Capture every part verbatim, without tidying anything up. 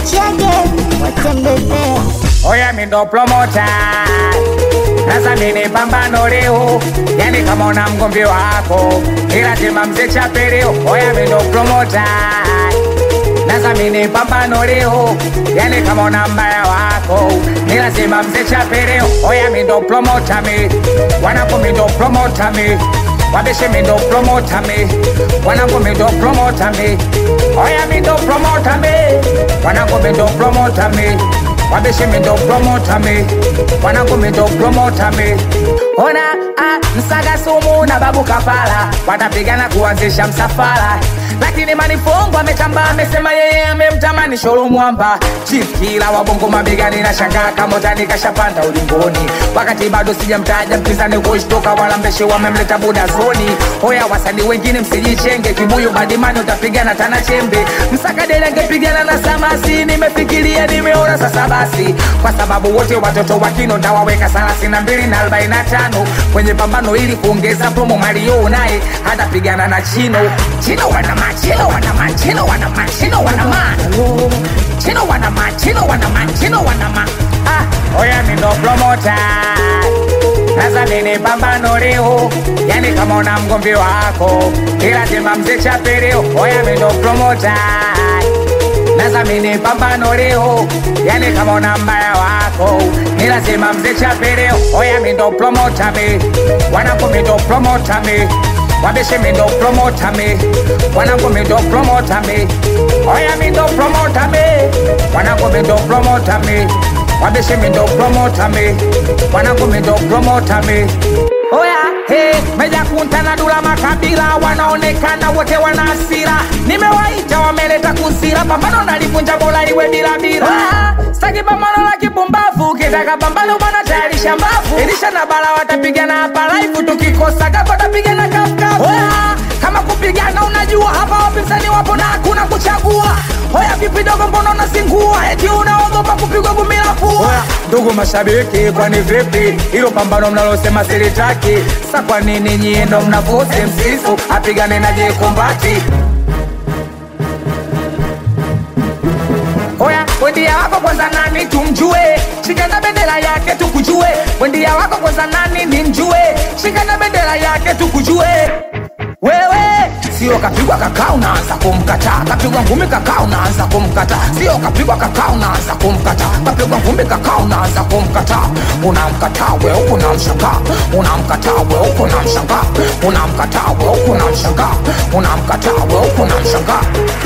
chege watembezea. Oya mi ndo promoter, sasa mimi pambano leo, yani kama una mgomvi wako ni lazima mzee chape leo. Oya mi ndo promoter, sasa mimi pambano leo, yani kama una mbaya wako ni lazima mzee chape leo. Oya mi ndo promoter mi, wanako mi ndo promoter mi, wabeshe mi ndo promoter mi, wanako mi ndo promoter mi. Oya mi ndo promoter mi, wanako mi ndo promoter mi, wabeshe mi ndo promoter mi, wanako mi ndo promoter mi. Ona ah, Msaga Sumu na Babu Kafala watapigana kuanzisha msafara, lakini Manifongo ametamba, amesema yeye amemtamani Sholo Mwamba. Chief Kila wa Bongo mabegani na shangaa kama utani kashapanda ulingoni, wakati bado sijamtaja mpinzani kushtoka wala mbeshe wamemleta Buda Zoni. Hoya wasanii wengine msijichenge, Kibuyu Badimani utapigana Tana Chembe, Msaka Dele angepigana na Samasi. Nimefikiria nimeona sasa basi, kwa sababu wote watoto wa Kino ndawaweka thelathini na mbili na arobaini na tano kwenye pambano ili kuongeza promo. Mario naye hatapigana na Chino. Chino wana ma, Chino wana ma, Chino wana ma, Chino wana ma, Chino wana ma, Chino wana ma, Chino wana ma. Ah, oya mi ndo promoter, sasa mimi pambano leo, yani kama una mgomvi wako ni lazima mzee chape leo. Oya mi ndo promoter, sasa mimi pambano leo, yani kama una mbaya wako ni lazima mzee chape leo. Oya mi ndo promoter mi, wanako mi ndo promoter mi, wabeshe mi ndo promoter mi, wanako mi ndo promoter mi. Oya mi ndo promoter mi, wanako mi ndo promoter mi, wabeshe mi ndo promoter mi, wanako mi ndo promoter mi. Oya hey, Meja Kunta na Dula Makabila wanaonekana wote wana hasira, nimewaita wameleta kusira, pambano nalivunja bola iwe bila bila. Staki pambano la kipumbavu, kitaka pambano bwana tayarisha mbavu. Elisha na Bala watapigana hapa live, tukikosa gapa watapigana kafu. Oya kama kupigana unajua hapa wapinzani wapo na hakuna kuchagua. Oya vipi dogo mbona unasingua, eti unaogopa kupigwa gumila pua. Oya ndugu mashabiki kwani vipi, hilo pambano mnalosema silitaki, sa kwa nini nyie ndo mnavusi msisu apigane na Jekumbati. Oya wendia wako kwanza nani tumjue, shika na bendera yake tukujue. Wendia wako kwanza nani nimjue, shika na bendera yake tukujue. Wewe sio kapigwa kakao unaanza kumkataa, kapigwa ngumi kakao unaanza kumkataa. Sio kapigwa kakao unaanza kumkataa, kapigwa ngumi kakao unaanza kumkataa. Unamkataa wewe huko unamshangaa, unamkataa wewe huko unamshangaa, unamkataa wewe huko unamshangaa, unamkataa wewe huko unamshangaa.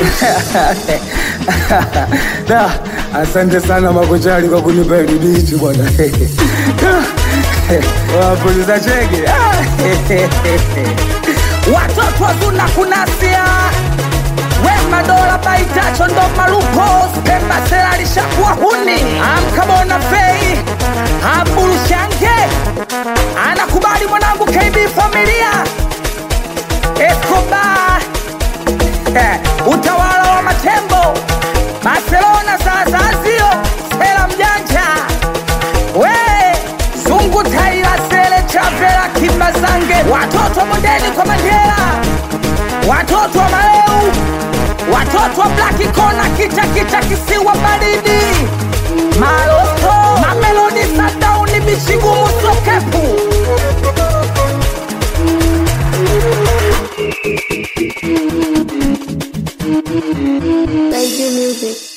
Da, asante sana Makochali kwa kunipa hili bichi bwana. Wapuliza chege. Watoto wazuna kunasia Wema Dola Baitacho ndo malupo Skemba Sela lishakuwa huni Amkamona Fei Ambulu Shange Anakubali mwanangu K B familia Escobar eh, utawala wa Matembo Barcelona sasa azio Sela mjanja We Zungu Taila Sele Chavela Kimbazange. Watoto modeni kwa Mandela, watoto wa Maleu, watoto wa Blaki Kona kita kita kisiwa baridi Maloto Mamelodi Sadauni Bichigumu Sokepu. Baby music.